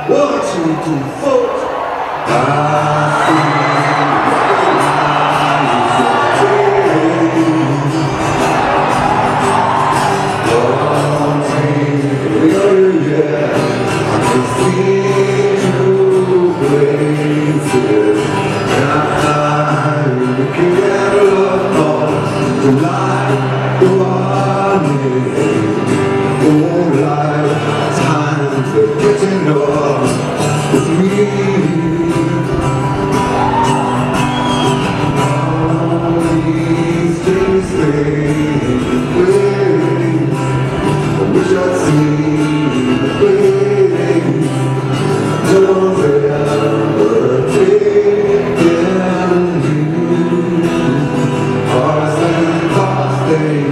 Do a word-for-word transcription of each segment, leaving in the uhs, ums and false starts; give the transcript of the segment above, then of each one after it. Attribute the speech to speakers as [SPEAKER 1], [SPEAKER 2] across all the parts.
[SPEAKER 1] One, two, three, four. I getting up with me. All these days fade away. I wish I'd seen the fading. Don't ever take them you. Hearts and thoughts they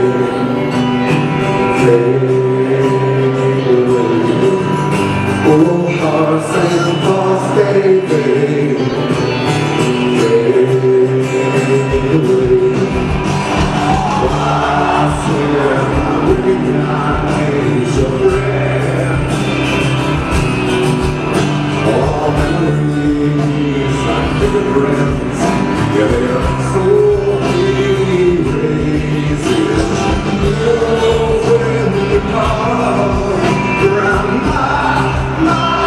[SPEAKER 1] fade. Oh, hearts and thoughts they fade, fade away. I swear I recognize your breath. All memories like fingerprints, yeah, they are so erasing. Oh, when the car around my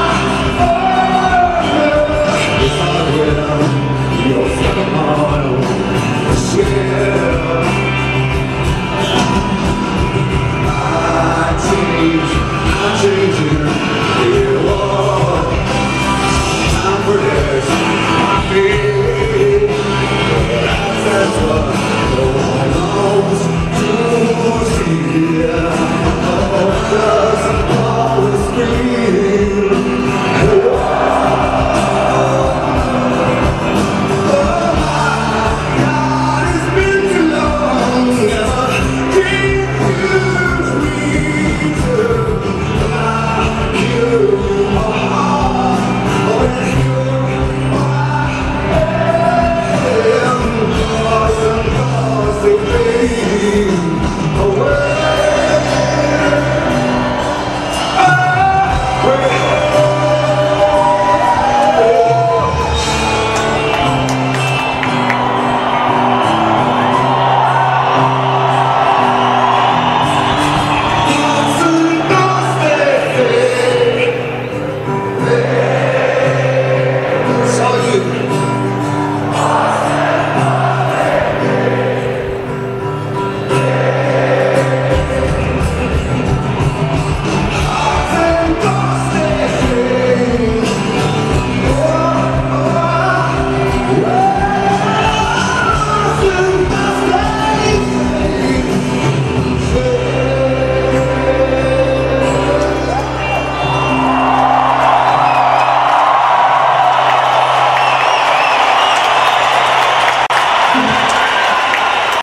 [SPEAKER 1] you